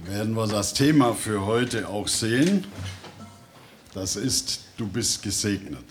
werden wir das Thema für heute auch sehen. Das ist, du bist gesegnet.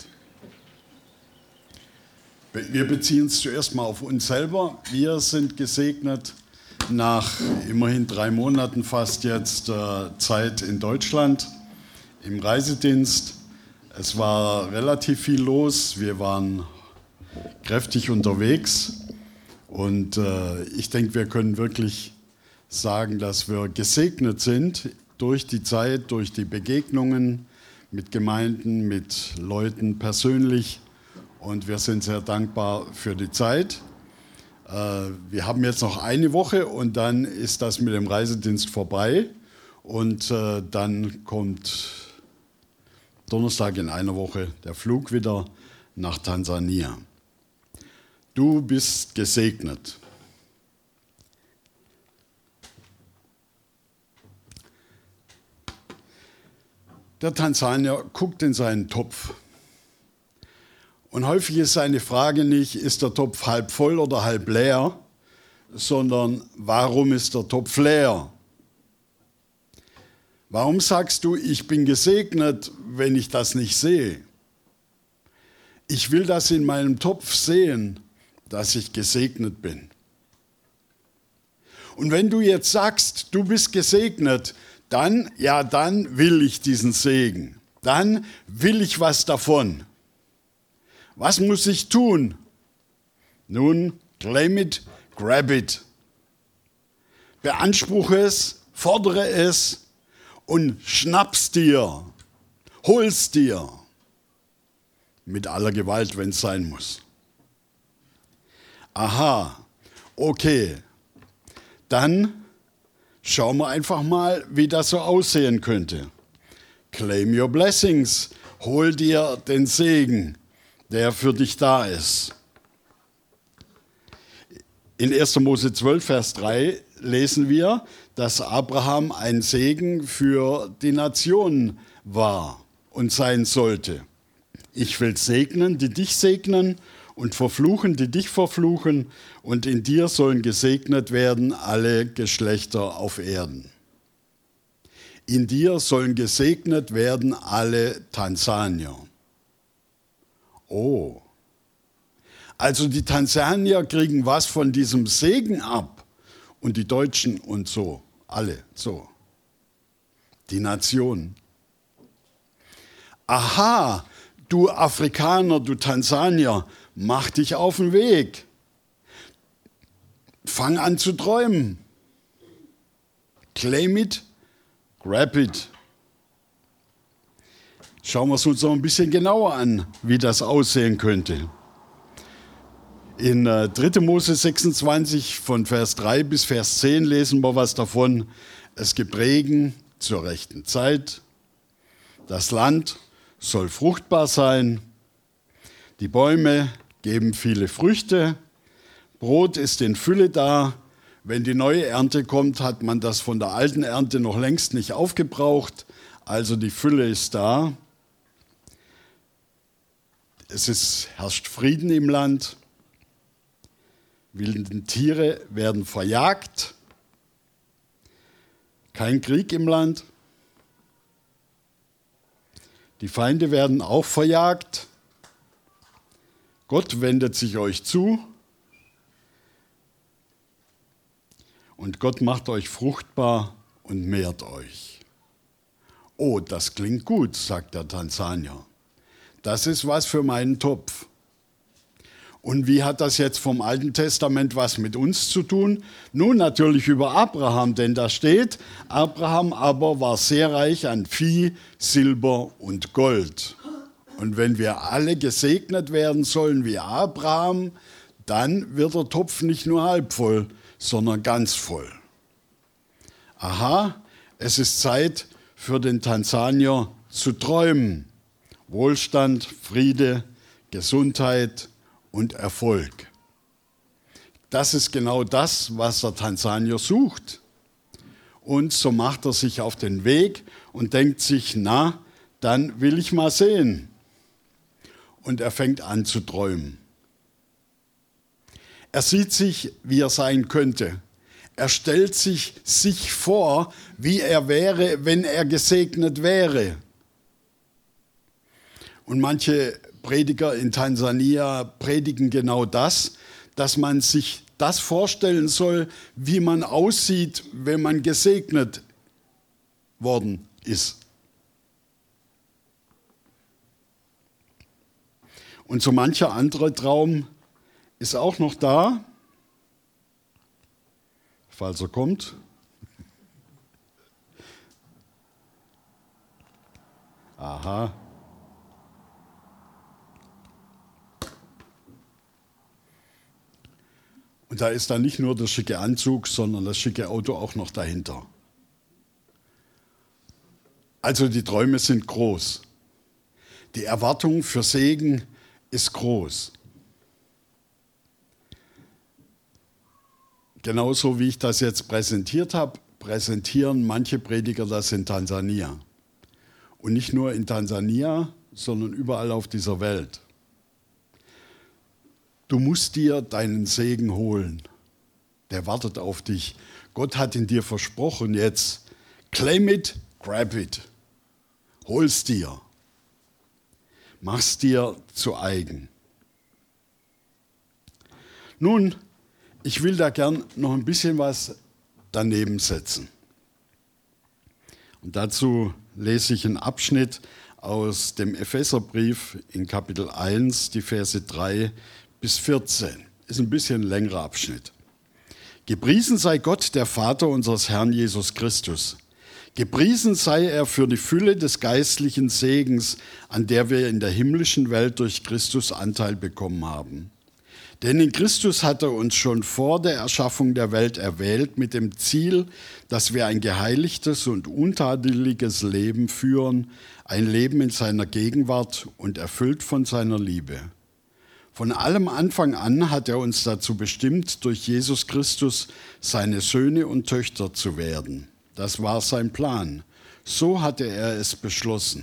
Wir beziehen es zuerst mal auf uns selber. Wir sind gesegnet nach immerhin 3 Monaten fast jetzt Zeit in Deutschland im Reisedienst. Es war relativ viel los. Wir waren kräftig unterwegs. Und ich denke, wir können wirklich sagen, dass wir gesegnet sind durch die Zeit, durch die Begegnungen mit Gemeinden, mit Leuten persönlich. Und wir sind sehr dankbar für die Zeit. Wir haben jetzt noch eine Woche und dann ist das mit dem Reisedienst vorbei. Und dann kommt Donnerstag in einer Woche der Flug wieder nach Tansania. Du bist gesegnet. Der Tansanier guckt in seinen Topf. Und häufig ist seine Frage nicht, ist der Topf halb voll oder halb leer, sondern warum ist der Topf leer? Warum sagst du, ich bin gesegnet, wenn ich das nicht sehe? Ich will das in meinem Topf sehen, dass ich gesegnet bin. Und wenn du jetzt sagst, du bist gesegnet, dann will ich diesen Segen. Dann will ich was davon. Was muss ich tun? Nun, claim it, grab it. Beanspruche es, fordere es und schnapp's dir. Hol's dir. Mit aller Gewalt, wenn es sein muss. Aha, okay. Dann schauen wir einfach mal, wie das so aussehen könnte. Claim your blessings. Hol dir den Segen, der für dich da ist. In 1. Mose 12, Vers 3 lesen wir, dass Abraham ein Segen für die Nationen war und sein sollte. Ich will segnen, die dich segnen, und verfluchen, die dich verfluchen, und in dir sollen gesegnet werden alle Geschlechter auf Erden. In dir sollen gesegnet werden alle Tansanier. Oh, also die Tansanier kriegen was von diesem Segen ab und die Deutschen und so, alle so. Die Nation. Aha, du Afrikaner, du Tansanier, mach dich auf den Weg. Fang an zu träumen. Claim it, grab it. Schauen wir es uns noch ein bisschen genauer an, wie das aussehen könnte. In 3. Mose 26 von Vers 3 bis Vers 10 lesen wir was davon. Es gibt Regen zur rechten Zeit. Das Land soll fruchtbar sein. Die Bäume geben viele Früchte. Brot ist in Fülle da. Wenn die neue Ernte kommt, hat man das von der alten Ernte noch längst nicht aufgebraucht. Also die Fülle ist da. Herrscht Frieden im Land. Wilde Tiere werden verjagt. Kein Krieg im Land. Die Feinde werden auch verjagt. Gott wendet sich euch zu und Gott macht euch fruchtbar und mehrt euch. Oh, das klingt gut, sagt der Tansanier. Das ist was für meinen Topf. Und wie hat das jetzt vom Alten Testament was mit uns zu tun? Nun natürlich über Abraham, denn da steht, Abraham aber war sehr reich an Vieh, Silber und Gold. Und wenn wir alle gesegnet werden sollen wie Abraham, dann wird der Topf nicht nur halb voll, sondern ganz voll. Aha, es ist Zeit für den Tansanier zu träumen. Wohlstand, Friede, Gesundheit und Erfolg. Das ist genau das, was der Tansanier sucht. Und so macht er sich auf den Weg und denkt sich, na, dann will ich mal sehen. Und er fängt an zu träumen. Er sieht sich, wie er sein könnte. Er stellt sich vor, wie er wäre, wenn er gesegnet wäre. Und manche Prediger in Tansania predigen genau das, dass man sich das vorstellen soll, wie man aussieht, wenn man gesegnet worden ist. Und so mancher andere Traum ist auch noch da, falls er kommt. Aha. Und da ist dann nicht nur der schicke Anzug, sondern das schicke Auto auch noch dahinter. Also die Träume sind groß. Die Erwartung für Segen ist groß. Genauso wie ich das jetzt präsentiert habe, präsentieren manche Prediger das in Tansania. Und nicht nur in Tansania, sondern überall auf dieser Welt. Du musst dir deinen Segen holen. Der wartet auf dich. Gott hat ihn dir versprochen. Jetzt claim it, grab it. Hol's dir. Mach's dir zu eigen. Nun, ich will da gern noch ein bisschen was daneben setzen. Und dazu lese ich einen Abschnitt aus dem Epheserbrief in Kapitel 1, die Verse 3 bis 14. Ist ein bisschen ein längerer Abschnitt. Gepriesen sei Gott, der Vater unseres Herrn Jesus Christus. Gepriesen sei er für die Fülle des geistlichen Segens, an der wir in der himmlischen Welt durch Christus Anteil bekommen haben. Denn in Christus hat er uns schon vor der Erschaffung der Welt erwählt, mit dem Ziel, dass wir ein geheiligtes und untadeliges Leben führen, ein Leben in seiner Gegenwart und erfüllt von seiner Liebe. Von allem Anfang an hat er uns dazu bestimmt, durch Jesus Christus seine Söhne und Töchter zu werden. Das war sein Plan. So hatte er es beschlossen.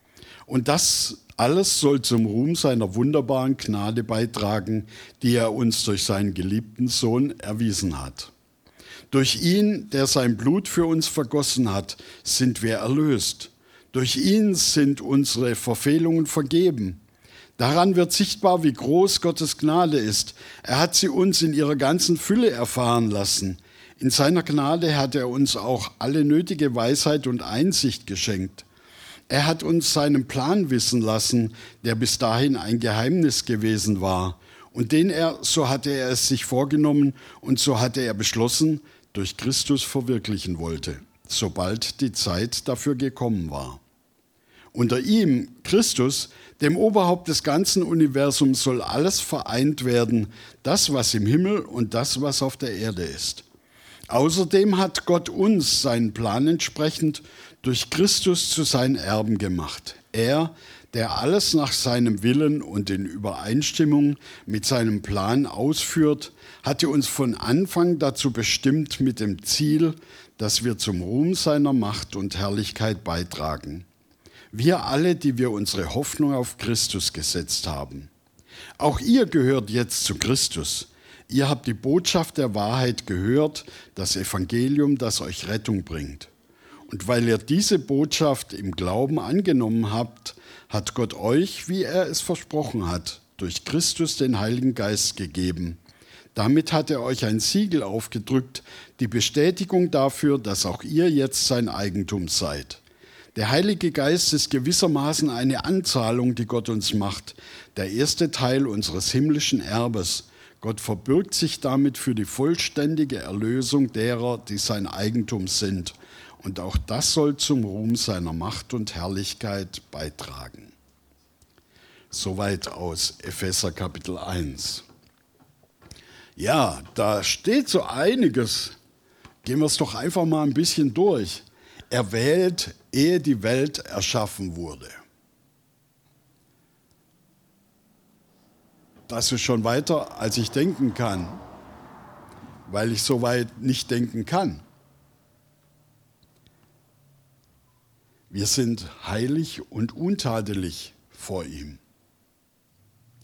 Und das alles soll zum Ruhm seiner wunderbaren Gnade beitragen, die er uns durch seinen geliebten Sohn erwiesen hat. Durch ihn, der sein Blut für uns vergossen hat, sind wir erlöst. Durch ihn sind unsere Verfehlungen vergeben. Daran wird sichtbar, wie groß Gottes Gnade ist. Er hat sie uns in ihrer ganzen Fülle erfahren lassen. In seiner Gnade hat er uns auch alle nötige Weisheit und Einsicht geschenkt. Er hat uns seinen Plan wissen lassen, der bis dahin ein Geheimnis gewesen war und den er, so hatte er es sich vorgenommen und so hatte er beschlossen, durch Christus verwirklichen wollte, sobald die Zeit dafür gekommen war. Unter ihm, Christus, dem Oberhaupt des ganzen Universums, soll alles vereint werden, das, was im Himmel und das, was auf der Erde ist. Außerdem hat Gott uns seinen Plan entsprechend durch Christus zu seinen Erben gemacht. Er, der alles nach seinem Willen und in Übereinstimmung mit seinem Plan ausführt, hatte uns von Anfang dazu bestimmt mit dem Ziel, dass wir zum Ruhm seiner Macht und Herrlichkeit beitragen. Wir alle, die wir unsere Hoffnung auf Christus gesetzt haben. Auch ihr gehört jetzt zu Christus. Ihr habt die Botschaft der Wahrheit gehört, das Evangelium, das euch Rettung bringt. Und weil ihr diese Botschaft im Glauben angenommen habt, hat Gott euch, wie er es versprochen hat, durch Christus den Heiligen Geist gegeben. Damit hat er euch ein Siegel aufgedrückt, die Bestätigung dafür, dass auch ihr jetzt sein Eigentum seid. Der Heilige Geist ist gewissermaßen eine Anzahlung, die Gott uns macht, der erste Teil unseres himmlischen Erbes. Gott verbürgt sich damit für die vollständige Erlösung derer, die sein Eigentum sind. Und auch das soll zum Ruhm seiner Macht und Herrlichkeit beitragen. Soweit aus Epheser Kapitel 1. Ja, da steht so einiges. Gehen wir es doch einfach mal ein bisschen durch. Erwählt, ehe die Welt erschaffen wurde. Das ist schon weiter, als ich denken kann, weil ich so weit nicht denken kann. Wir sind heilig und untadelig vor ihm.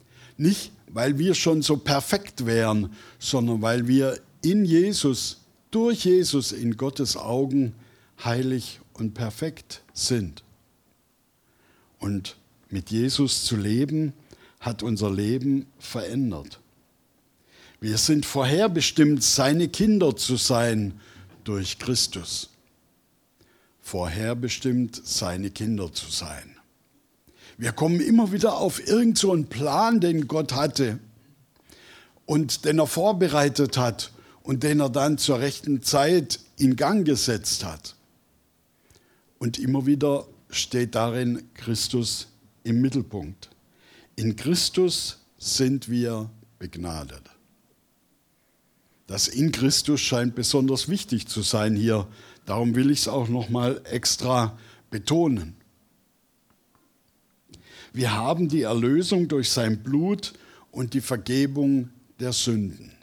Nicht, weil wir schon so perfekt wären, sondern weil wir in Jesus durch Jesus in Gottes Augen heilig und perfekt sind. Und mit Jesus zu leben, hat unser Leben verändert. Wir sind vorherbestimmt, seine Kinder zu sein durch Christus. Vorherbestimmt, seine Kinder zu sein. Wir kommen immer wieder auf irgend so einen Plan, den Gott hatte und den er vorbereitet hat und den er dann zur rechten Zeit in Gang gesetzt hat. Und immer wieder steht darin Christus im Mittelpunkt. In Christus sind wir begnadet. Das in Christus scheint besonders wichtig zu sein hier. Darum will ich es auch noch mal extra betonen. Wir haben die Erlösung durch sein Blut und die Vergebung der Sünden.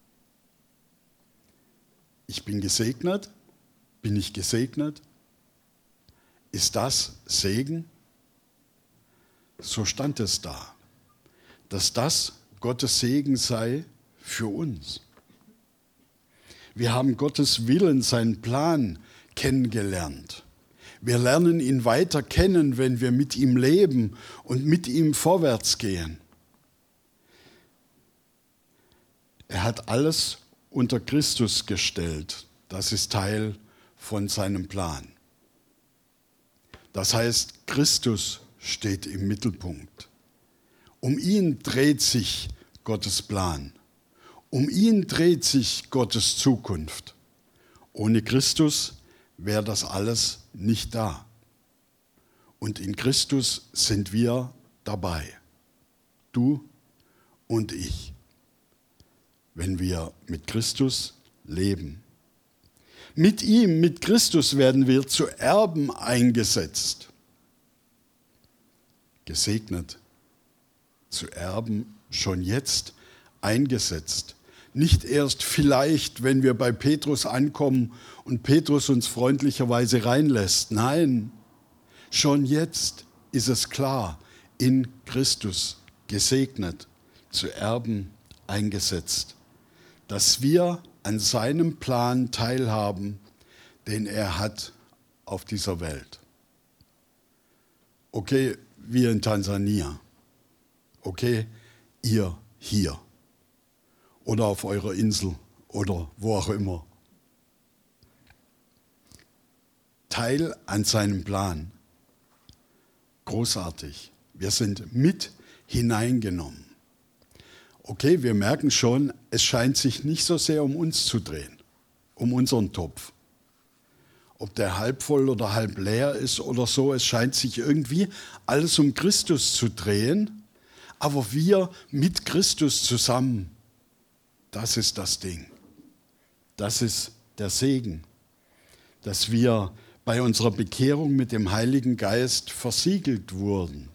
Ich bin gesegnet. Bin ich gesegnet? Ist das Segen? So stand es da, dass das Gottes Segen sei für uns. Wir haben Gottes Willen, seinen Plan kennengelernt. Wir lernen ihn weiter kennen, wenn wir mit ihm leben und mit ihm vorwärts gehen. Er hat alles unter Christus gestellt. Das ist Teil von seinem Plan. Das heißt, Christus steht im Mittelpunkt. Um ihn dreht sich Gottes Plan. Um ihn dreht sich Gottes Zukunft. Ohne Christus wäre das alles nicht da. Und in Christus sind wir dabei. Du und ich. Wenn wir mit Christus leben. Mit ihm, mit Christus werden wir zu Erben eingesetzt. Gesegnet. Zu Erben schon jetzt eingesetzt. Nicht erst vielleicht, wenn wir bei Petrus ankommen und Petrus uns freundlicherweise reinlässt. Nein, schon jetzt ist es klar, in Christus gesegnet, zu Erben eingesetzt, dass wir an seinem Plan teilhaben, den er hat auf dieser Welt. Okay, wir in Tansania. Okay, ihr hier. Oder auf eurer Insel oder wo auch immer. Teil an seinem Plan. Großartig. Wir sind mit hineingenommen. Okay, wir merken schon, es scheint sich nicht so sehr um uns zu drehen, um unseren Topf. Ob der halb voll oder halb leer ist oder so, es scheint sich irgendwie alles um Christus zu drehen, aber wir mit Christus zusammen. Das ist das Ding. Das ist der Segen, dass wir bei unserer Bekehrung mit dem Heiligen Geist versiegelt wurden.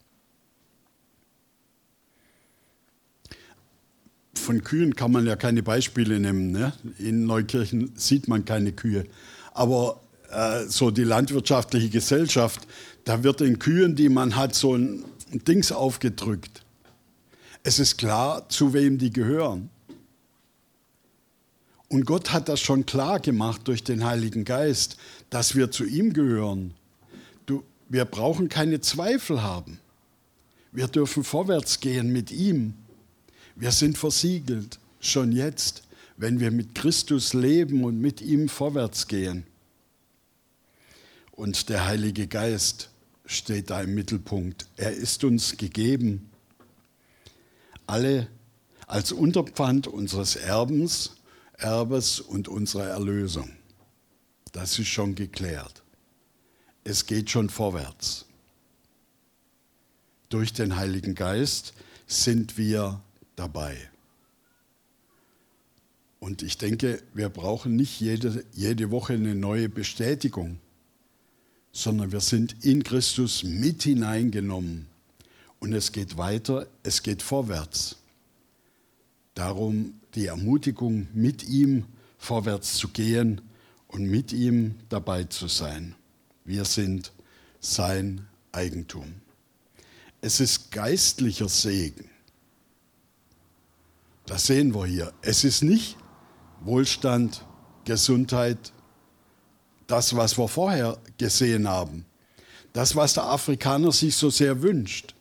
Von Kühen kann man ja keine Beispiele nehmen. Ne? In Neukirchen sieht man keine Kühe. Aber so die landwirtschaftliche Gesellschaft, da wird den Kühen, die man hat, so ein Dings aufgedrückt. Es ist klar, zu wem die gehören. Und Gott hat das schon klar gemacht durch den Heiligen Geist, dass wir zu ihm gehören. Wir brauchen keine Zweifel haben. Wir dürfen vorwärts gehen mit ihm. Wir sind versiegelt, schon jetzt, wenn wir mit Christus leben und mit ihm vorwärts gehen. Und der Heilige Geist steht da im Mittelpunkt. Er ist uns gegeben, alle als Unterpfand unseres Erbes und unserer Erlösung. Das ist schon geklärt. Es geht schon vorwärts. Durch den Heiligen Geist sind wir dabei. Und ich denke, wir brauchen nicht jede Woche eine neue Bestätigung, sondern wir sind in Christus mit hineingenommen. Und es geht weiter, es geht vorwärts. Darum die Ermutigung, mit ihm vorwärts zu gehen und mit ihm dabei zu sein. Wir sind sein Eigentum. Es ist geistlicher Segen. Das sehen wir hier. Es ist nicht Wohlstand Gesundheit, das, was wir vorher gesehen haben. Das, was der Afrikaner sich so sehr wünscht.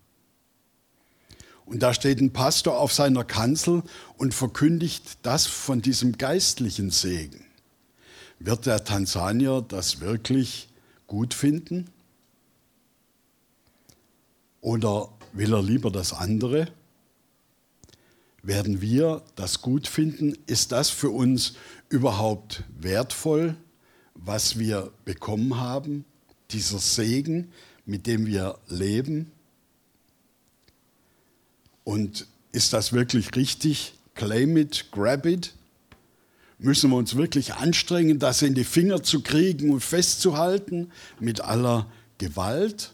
Und da steht ein Pastor auf seiner Kanzel und verkündigt das von diesem geistlichen Segen. Wird der Tansanier das wirklich gut finden? Oder will er lieber das andere? Werden wir das gut finden? Ist das für uns überhaupt wertvoll, was wir bekommen haben? Dieser Segen, mit dem wir leben? Und ist das wirklich richtig? Claim it, grab it? Müssen wir uns wirklich anstrengen, das in die Finger zu kriegen und festzuhalten mit aller Gewalt?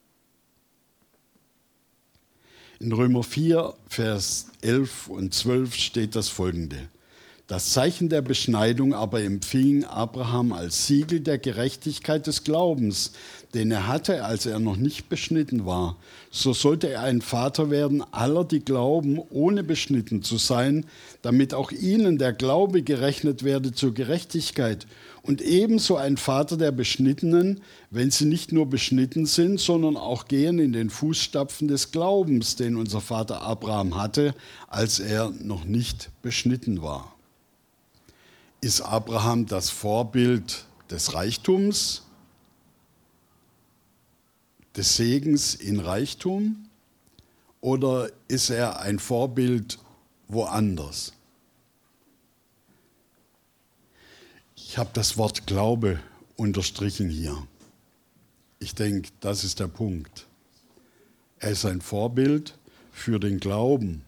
In Römer 4, Vers 11 und 12 steht das Folgende. Das Zeichen der Beschneidung aber empfing Abraham als Siegel der Gerechtigkeit des Glaubens, den er hatte, als er noch nicht beschnitten war. So sollte er ein Vater werden aller, die glauben, ohne beschnitten zu sein, damit auch ihnen der Glaube gerechnet werde zur Gerechtigkeit. Und ebenso ein Vater der Beschnittenen, wenn sie nicht nur beschnitten sind, sondern auch gehen in den Fußstapfen des Glaubens, den unser Vater Abraham hatte, als er noch nicht beschnitten war. Ist Abraham das Vorbild des Reichtums, des Segens in Reichtum, oder ist er ein Vorbild woanders? Ich habe das Wort Glaube unterstrichen hier. Ich denke, das ist der Punkt. Er ist ein Vorbild für den Glauben.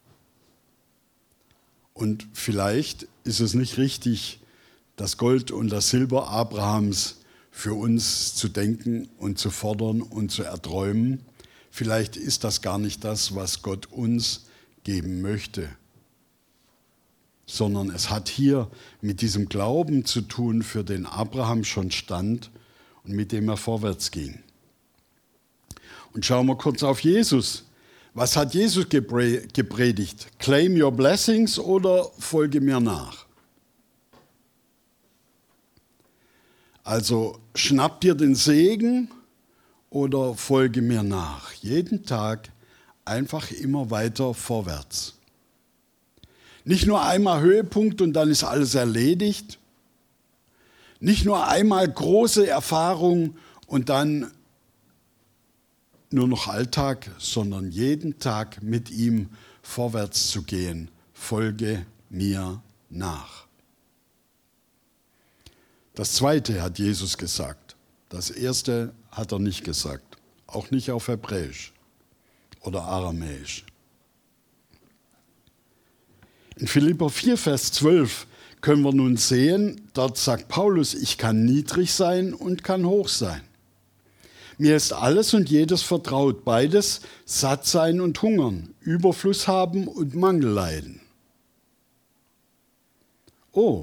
Und vielleicht ist es nicht richtig, das Gold und das Silber Abrahams für uns zu denken und zu fordern und zu erträumen. Vielleicht ist das gar nicht das, was Gott uns geben möchte, sondern es hat hier mit diesem Glauben zu tun, für den Abraham schon stand und mit dem er vorwärts ging. Und schauen wir kurz auf Jesus. Was hat Jesus gepredigt? Claim your blessings oder folge mir nach? Also schnapp dir den Segen oder folge mir nach. Jeden Tag einfach immer weiter vorwärts. Nicht nur einmal Höhepunkt und dann ist alles erledigt. Nicht nur einmal große Erfahrung und dann nur noch Alltag, sondern jeden Tag mit ihm vorwärts zu gehen. Folge mir nach. Das Zweite hat Jesus gesagt. Das Erste hat er nicht gesagt. Auch nicht auf Hebräisch oder Aramäisch. In Philipper 4, Vers 12 können wir nun sehen, dort sagt Paulus, ich kann niedrig sein und kann hoch sein. Mir ist alles und jedes vertraut, beides satt sein und hungern, Überfluss haben und Mangel leiden. Oh,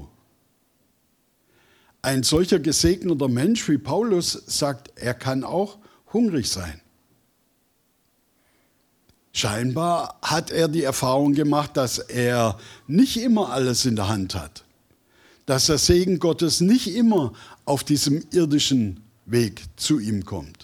ein solcher gesegneter Mensch wie Paulus sagt, er kann auch hungrig sein. Scheinbar hat er die Erfahrung gemacht, dass er nicht immer alles in der Hand hat, dass der Segen Gottes nicht immer auf diesem irdischen Weg zu ihm kommt.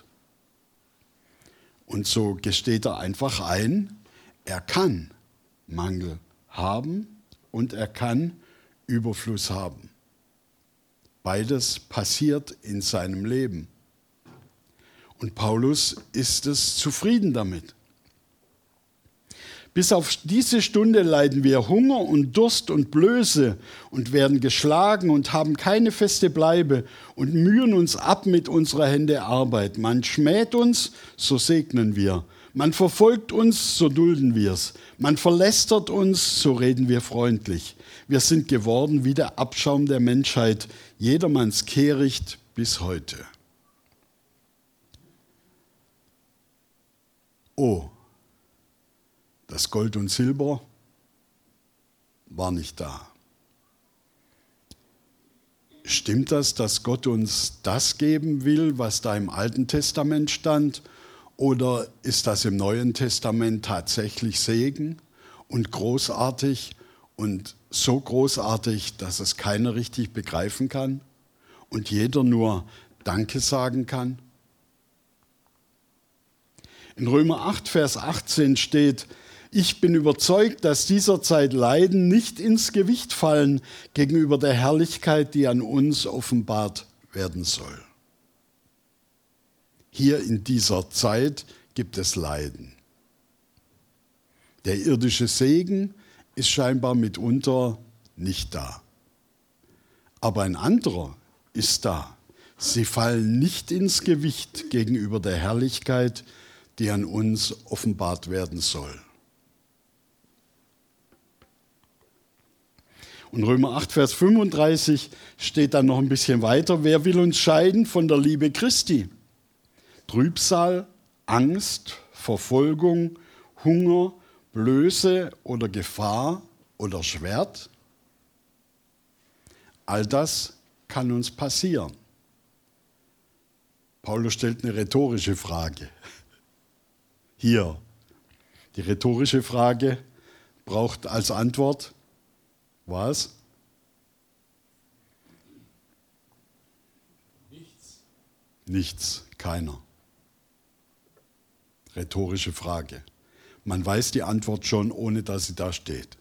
Und so gesteht er einfach ein, er kann Mangel haben und er kann Überfluss haben. Beides passiert in seinem Leben. Und Paulus ist es zufrieden damit. Bis auf diese Stunde leiden wir Hunger und Durst und Blöße und werden geschlagen und haben keine feste Bleibe und mühen uns ab mit unserer Hände Arbeit. Man schmäht uns, so segnen wir. Man verfolgt uns, so dulden wir's. Man verlästert uns, so reden wir freundlich. Wir sind geworden wie der Abschaum der Menschheit, jedermanns Kehricht bis heute. Oh, das Gold und Silber war nicht da. Stimmt das, dass Gott uns das geben will, was da im Alten Testament stand? Oder ist das im Neuen Testament tatsächlich Segen und großartig und so großartig, dass es keiner richtig begreifen kann und jeder nur Danke sagen kann? In Römer 8, Vers 18 steht: Ich bin überzeugt, dass dieser Zeit Leiden nicht ins Gewicht fallen gegenüber der Herrlichkeit, die an uns offenbart werden soll. Hier in dieser Zeit gibt es Leiden. Der irdische Segen ist scheinbar mitunter nicht da. Aber ein anderer ist da. Sie fallen nicht ins Gewicht gegenüber der Herrlichkeit, die an uns offenbart werden soll. Und Römer 8, Vers 35 steht dann noch ein bisschen weiter: Wer will uns scheiden von der Liebe Christi? Trübsal, Angst, Verfolgung, Hunger, Blöße oder Gefahr oder Schwert? All das kann uns passieren. Paulus stellt eine rhetorische Frage. Hier, die rhetorische Frage braucht als Antwort was? Nichts, keiner. Rhetorische Frage. Man weiß die Antwort schon, ohne dass sie da steht.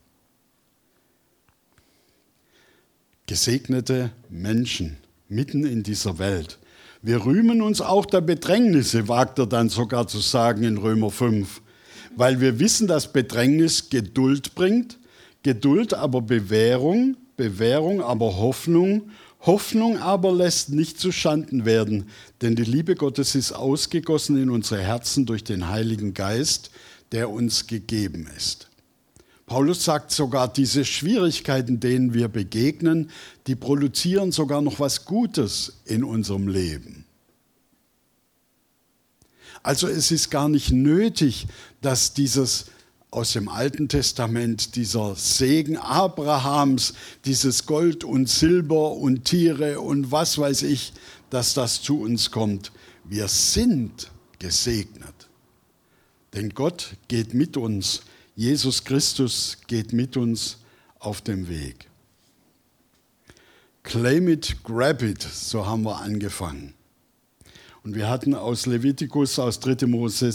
Gesegnete Menschen mitten in dieser Welt. Wir rühmen uns auch der Bedrängnisse, wagt er dann sogar zu sagen in Römer 5, weil wir wissen, dass Bedrängnis Geduld bringt, Geduld aber Bewährung, Bewährung aber Hoffnung, Hoffnung aber lässt nicht zuschanden werden, denn die Liebe Gottes ist ausgegossen in unsere Herzen durch den Heiligen Geist, der uns gegeben ist. Paulus sagt sogar, diese Schwierigkeiten, denen wir begegnen, die produzieren sogar noch was Gutes in unserem Leben. Also es ist gar nicht nötig, dass dieses aus dem Alten Testament, dieser Segen Abrahams, dieses Gold und Silber und Tiere und was weiß ich, dass das zu uns kommt. Wir sind gesegnet. Denn Gott geht mit uns. Jesus Christus geht mit uns auf dem Weg. Claim it, grab it, so haben wir angefangen. Und wir hatten aus Levitikus, aus 3. Mose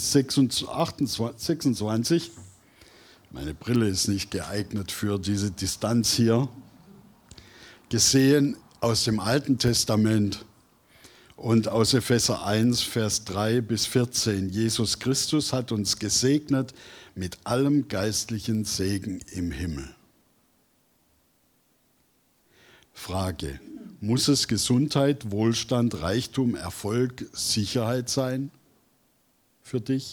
26, meine Brille ist nicht geeignet für diese Distanz hier, gesehen aus dem Alten Testament und aus Epheser 1, Vers 3 bis 14. Jesus Christus hat uns gesegnet mit allem geistlichen Segen im Himmel. Frage: Muss es Gesundheit, Wohlstand, Reichtum, Erfolg, Sicherheit sein für dich?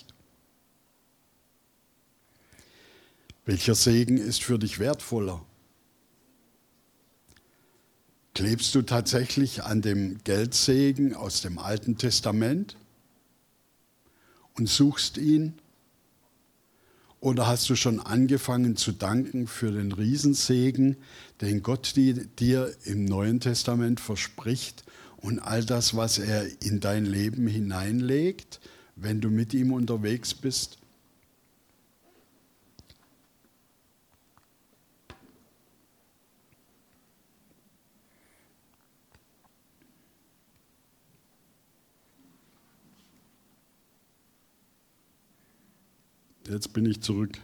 Welcher Segen ist für dich wertvoller? Klebst du tatsächlich an dem Geldsegen aus dem Alten Testament und suchst ihn? Oder hast du schon angefangen zu danken für den Riesensegen, den Gott dir im Neuen Testament verspricht und all das, was er in dein Leben hineinlegt, wenn du mit ihm unterwegs bist? Jetzt bin ich zurück.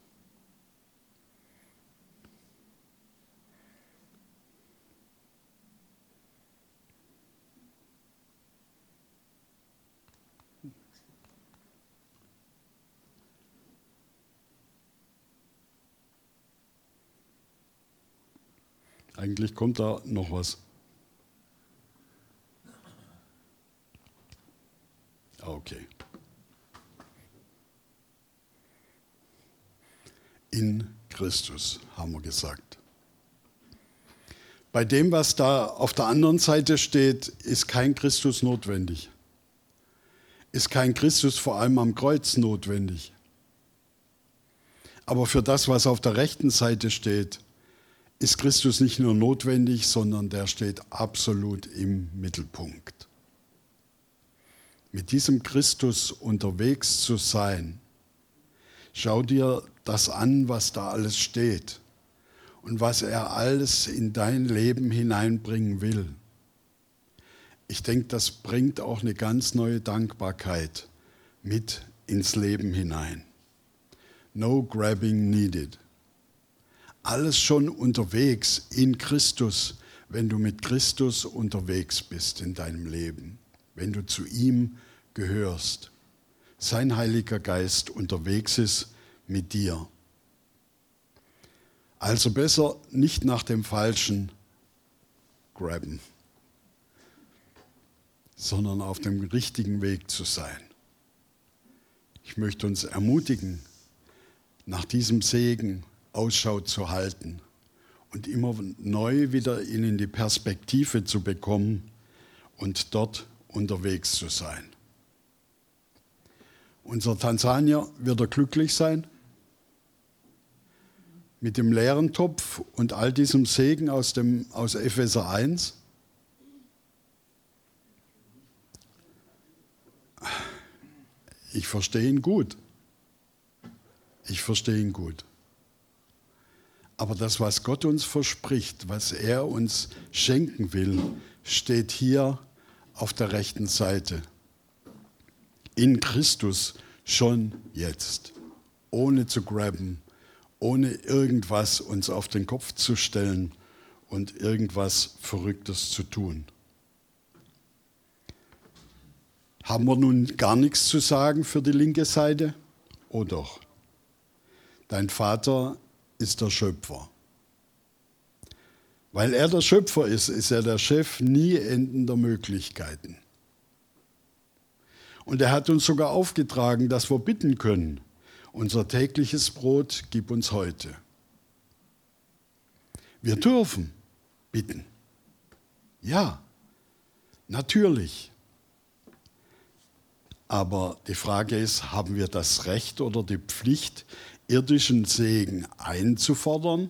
Eigentlich kommt da noch was. Okay. In Christus, haben wir gesagt. Bei dem, was da auf der anderen Seite steht, ist kein Christus notwendig. Ist kein Christus vor allem am Kreuz notwendig. Aber für das, was auf der rechten Seite steht, ist Christus nicht nur notwendig, sondern der steht absolut im Mittelpunkt. Mit diesem Christus unterwegs zu sein, schau dir das an, was da alles steht. und was er alles in dein Leben hineinbringen will. Ich denke, das bringt auch eine ganz neue Dankbarkeit mit ins Leben hinein. No grabbing needed. Alles schon unterwegs in Christus, wenn du mit Christus unterwegs bist in deinem Leben, wenn du zu ihm gehörst. Sein Heiliger Geist unterwegs ist mit dir. Also besser nicht nach dem Falschen grabben, sondern auf dem richtigen Weg zu sein. Ich möchte uns ermutigen, nach diesem Segen Ausschau zu halten und immer neu wieder in die Perspektive zu bekommen und dort unterwegs zu sein. Unser Tansanier wird er glücklich sein mit dem leeren Topf und all diesem Segen aus Epheser 1. Ich verstehe ihn gut. Ich verstehe ihn gut. Aber das, was Gott uns verspricht, was er uns schenken will, steht hier auf der rechten Seite. In Christus schon jetzt. Ohne zu grabben, ohne irgendwas uns auf den Kopf zu stellen und irgendwas Verrücktes zu tun. Haben wir nun gar nichts zu sagen für die linke Seite? Oh doch. Dein Vater ist der Schöpfer. Weil er der Schöpfer ist, ist er der Chef nie endender Möglichkeiten. Und er hat uns sogar aufgetragen, dass wir bitten können. Unser tägliches Brot gib uns heute. Wir dürfen bitten. Ja, natürlich. Aber die Frage ist, haben wir das Recht oder die Pflicht, irdischen Segen einzufordern?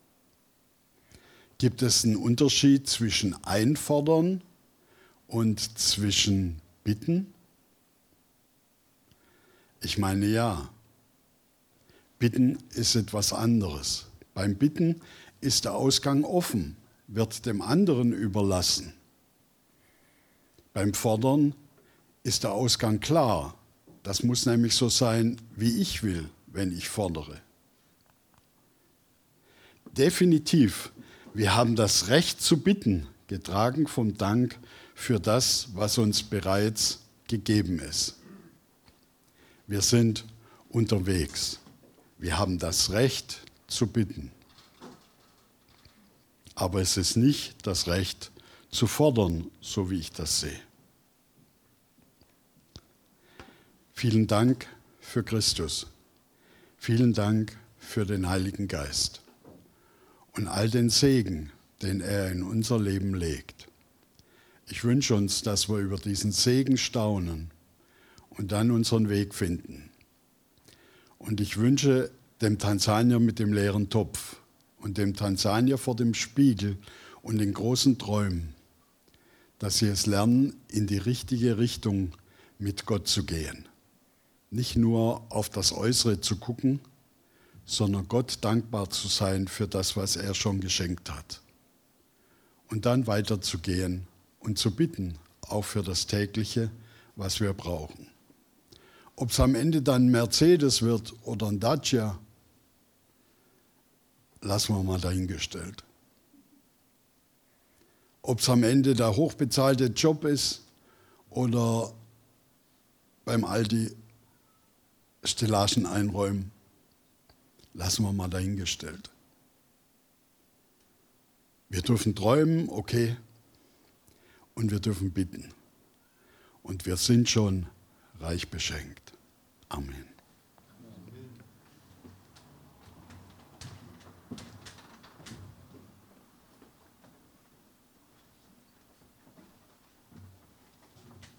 Gibt es einen Unterschied zwischen einfordern und zwischen bitten? Ich meine ja. Bitten ist etwas anderes. Beim Bitten ist der Ausgang offen, wird dem anderen überlassen. Beim Fordern ist der Ausgang klar. Das muss nämlich so sein, wie ich will, wenn ich fordere. Definitiv, wir haben das Recht zu bitten, getragen vom Dank für das, was uns bereits gegeben ist. Wir sind unterwegs. Wir haben das Recht zu bitten. Aber es ist nicht das Recht zu fordern, so wie ich das sehe. Vielen Dank für Christus. Vielen Dank für den Heiligen Geist und all den Segen, den er in unser Leben legt. Ich wünsche uns, dass wir über diesen Segen staunen und dann unseren Weg finden. Und ich wünsche dem Tansanier mit dem leeren Topf und dem Tansanier vor dem Spiegel und den großen Träumen, dass sie es lernen, in die richtige Richtung mit Gott zu gehen. Nicht nur auf das Äußere zu gucken, sondern Gott dankbar zu sein für das, was er schon geschenkt hat. Und dann weiterzugehen und zu bitten, auch für das Tägliche, was wir brauchen. Ob es am Ende dann ein Mercedes wird oder ein Dacia, lassen wir mal dahingestellt. Ob es am Ende der hochbezahlte Job ist oder beim Aldi Stellagen einräumen, lassen wir mal dahingestellt. Wir dürfen träumen, okay, und wir dürfen bitten. Und wir sind schon reich beschenkt. Amen.